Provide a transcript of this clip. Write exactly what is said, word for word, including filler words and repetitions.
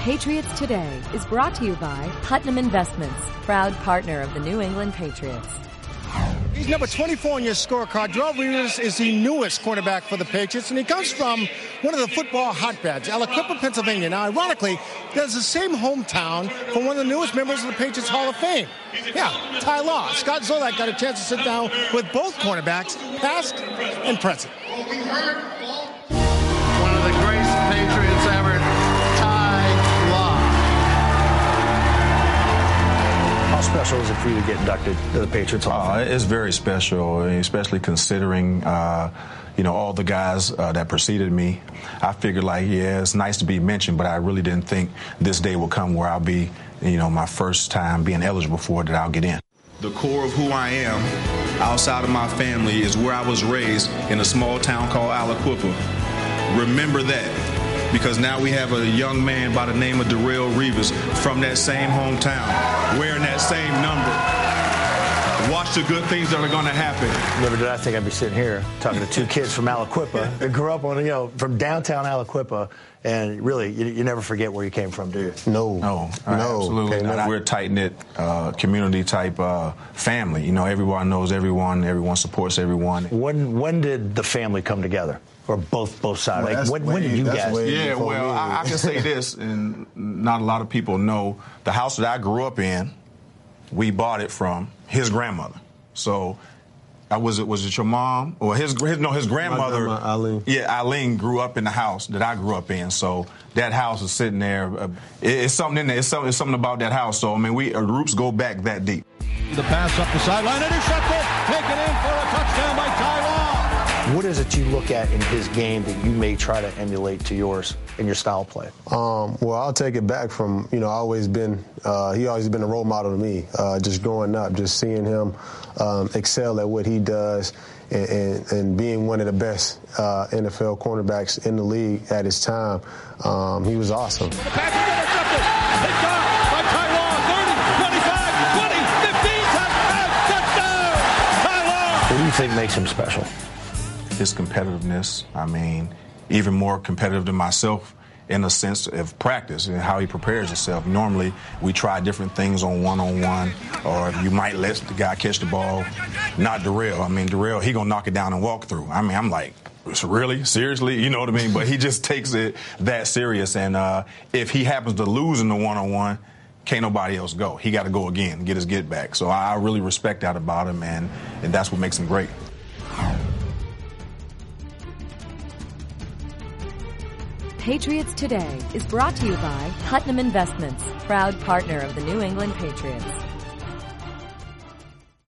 Patriots Today is brought to you by Putnam Investments, proud partner of the New England Patriots. He's number twenty-four on your scorecard. Darrelle Revis is the newest quarterback for the Patriots, and he comes from one of the football hotbeds, Aliquippa, Pennsylvania. Now, ironically, that's the same hometown for one of the newest members of the Patriots Hall of Fame. Yeah, Ty Law. Scott Zolak got a chance to sit down with both cornerbacks, past and present. One of the greatest Patriots ever, Ty Law. How special is it for you to get inducted to the Patriots Hall of Fame? Uh, it's very special, especially considering, uh, you know, all the guys uh, that preceded me. I figured, like, yeah, it's nice to be mentioned, but I really didn't think this day would come where I'll be, you know, my first time being eligible for it, that I'll get in. The core of who I am, outside of my family, is where I was raised in a small town called Aliquippa. Remember that, because now we have a young man by the name of Darrelle Revis from that same hometown, wearing that same number. Watch the good things that are going to happen. Never did I think I'd be sitting here talking to two kids from Aliquippa that grew up on, you know, from downtown Aliquippa, and really, you, you never forget where you came from, do you? No, no, no, absolutely not. We're a tight-knit, uh, community-type uh, family. You know, everyone knows everyone, everyone supports everyone. When when did the family come together? Or both both sides? Well, like, when, way, when did you guys? Yeah, well, I, I can say this, and not a lot of people know, the house that I grew up in, we bought it from his grandmother. So, uh, was it was it your mom or his? his no, his grandmother. My grandma, Eileen. Yeah, Eileen grew up in the house that I grew up in. So that house is sitting there. Uh, it, it's something in there. It's something, it's something about that house. So I mean, we our roots go back that deep. The pass up the sideline, intercepted, taken in for a touchdown by Ty Law. What is it you look at in his game that you may try to emulate to yours in your style of play? Um, well, I'll take it back from, you know, I always been, uh, he always been a role model to me. Uh, just growing up, just seeing him um, excel at what he does and, and, and being one of the best uh, N F L cornerbacks in the league at his time. Um, he was awesome. The pass is intercepted. It's gone by Ty Law. thirty, twenty-five, twenty, fifteen, touchdown. Ty Law. What do you think makes him special? His competitiveness. I mean, even more competitive than myself in a sense of practice and how he prepares himself. Normally, we try different things on one-on-one, or you might let the guy catch the ball. Not Darrelle. I mean, Darrelle, he gonna knock it down and walk through. I mean, I'm like, really? Seriously? You know what I mean? But he just takes it that serious, and uh, if he happens to lose in the one-on-one, can't nobody else go. He got to go again, get his get back. So I really respect that about him, and, and that's what makes him great. Patriots Today is brought to you by Putnam Investments, proud partner of the New England Patriots.